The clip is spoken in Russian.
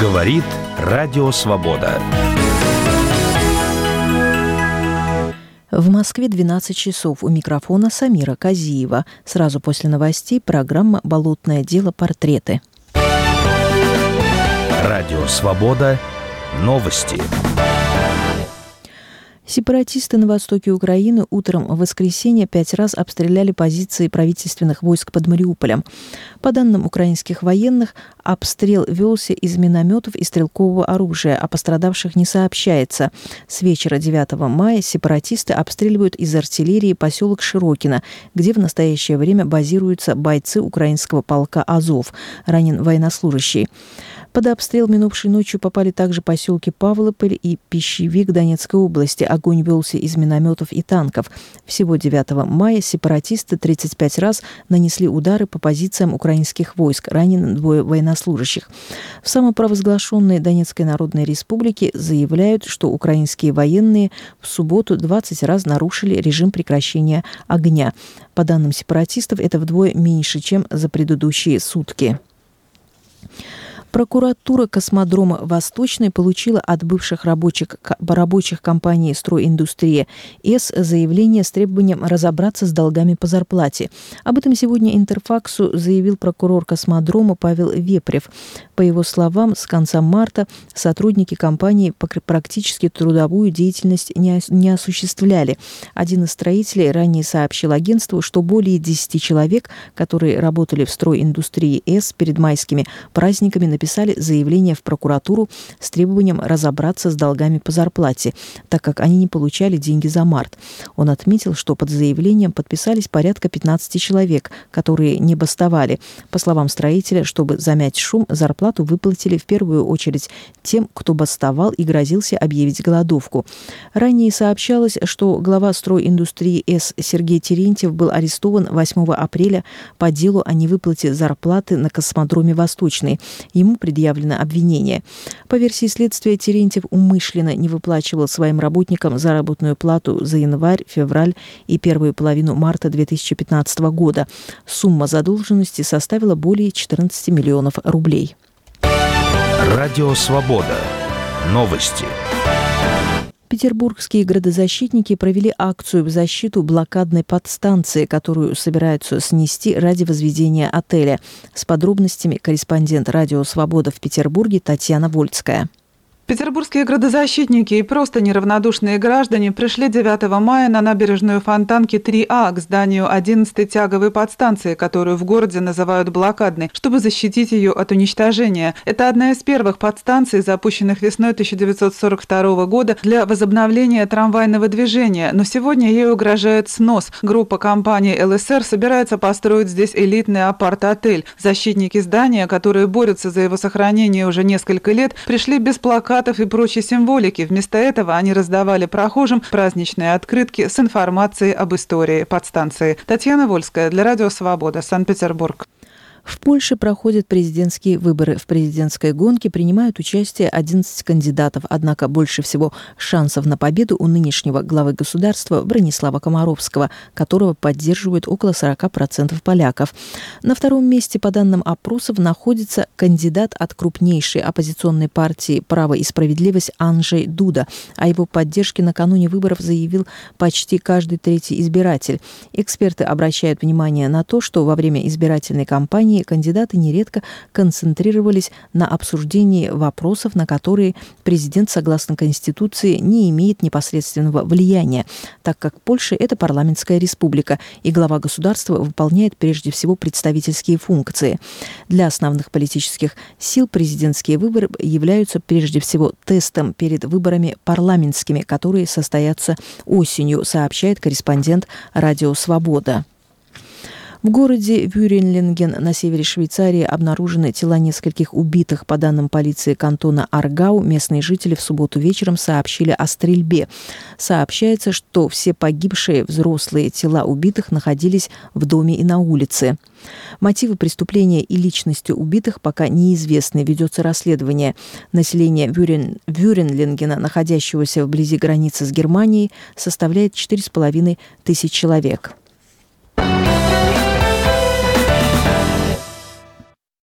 Говорит Радио Свобода. В Москве 12 часов. У микрофона Самира Казиева. Сразу после новостей программа «Болотное дело. Портреты». Радио Свобода. Новости. Сепаратисты на востоке Украины утром в воскресенье 5 раз обстреляли позиции правительственных войск под Мариуполем. По данным украинских военных, обстрел велся из минометов и стрелкового оружия, о пострадавших не сообщается. С вечера 9 мая сепаратисты обстреливают из артиллерии поселок Широкино, где в настоящее время базируются бойцы украинского полка «Азов», ранен военнослужащий. Под обстрел минувшей ночью попали также поселки Павлополь и Пищевик Донецкой области. Огонь велся из минометов и танков. Всего 9 мая сепаратисты 35 раз нанесли удары по позициям украинских войск. Ранены 2 военнослужащих. В самопровозглашенной Донецкой Народной Республике заявляют, что украинские военные в субботу 20 раз нарушили режим прекращения огня. По данным сепаратистов, это вдвое меньше, чем за предыдущие сутки. Прокуратура космодрома «Восточный» получила от бывших рабочих компании «Стройиндустрия С» заявление с требованием разобраться с долгами по зарплате. Об этом сегодня «Интерфаксу» заявил прокурор космодрома Павел Вепрев. По его словам, с конца марта сотрудники компании практически трудовую деятельность не осуществляли. Один из строителей ранее сообщил агентству, что более 10 человек, которые работали в «Стройиндустрии С» перед майскими праздниками, написали заявление в прокуратуру с требованием разобраться с долгами по зарплате, так как они не получали деньги за март. Он отметил, что под заявлением подписались порядка 15 человек, которые не бастовали. По словам строителя, чтобы замять шум, зарплату выплатили в первую очередь тем, кто бастовал и грозился объявить голодовку. Ранее сообщалось, что глава «Стройиндустрии С» Сергей Терентьев был арестован 8 апреля по делу о невыплате зарплаты на космодроме «Восточный». Ему предъявлено обвинение. По версии следствия, Терентьев умышленно не выплачивал своим работникам заработную плату за январь, февраль и первую половину марта 2015 года. Сумма задолженности составила более 14 миллионов рублей. Радио Свобода. Новости. Петербургские градозащитники провели акцию в защиту блокадной подстанции, которую собираются снести ради возведения отеля. С подробностями корреспондент «Радио Свобода» в Петербурге Татьяна Вольская. Петербургские градозащитники и просто неравнодушные граждане пришли 9 мая на набережную Фонтанки 3А к зданию 11-й тяговой подстанции, которую в городе называют блокадной, чтобы защитить ее от уничтожения. Это одна из первых подстанций, запущенных весной 1942 года для возобновления трамвайного движения, но сегодня ей угрожает снос. Группа компаний ЛСР собирается построить здесь элитный апарт-отель. Защитники здания, которые борются за его сохранение уже несколько лет, пришли без плакатов и прочей символики. Вместо этого они раздавали прохожим праздничные открытки с информацией об истории подстанции. Татьяна Вольская для Радио Свобода, Санкт-Петербург. В Польше проходят президентские выборы. В президентской гонке принимают участие 11 кандидатов, однако больше всего шансов на победу у нынешнего главы государства Бронислава Комаровского, которого поддерживают около 40% поляков. На втором месте, по данным опросов, находится кандидат от крупнейшей оппозиционной партии «Право и справедливость» Анджей Дуда. О его поддержке накануне выборов заявил почти каждый третий избиратель. Эксперты обращают внимание на то, что во время избирательной кампании кандидаты нередко концентрировались на обсуждении вопросов, на которые президент, согласно Конституции, не имеет непосредственного влияния, так как Польша – это парламентская республика, и глава государства выполняет прежде всего представительские функции. Для основных политических сил президентские выборы являются прежде всего тестом перед выборами парламентскими, которые состоятся осенью, сообщает корреспондент «Радио Свобода». В городе Вюренлинген на севере Швейцарии обнаружены тела нескольких убитых. По данным полиции кантона Аргау, местные жители в субботу вечером сообщили о стрельбе. Сообщается, что все погибшие взрослые тела убитых находились в доме и на улице. Мотивы преступления и личности убитых пока неизвестны. Ведется расследование. Население Вюренлингена, находящегося вблизи границы с Германией, составляет 4,5 тысяч человек.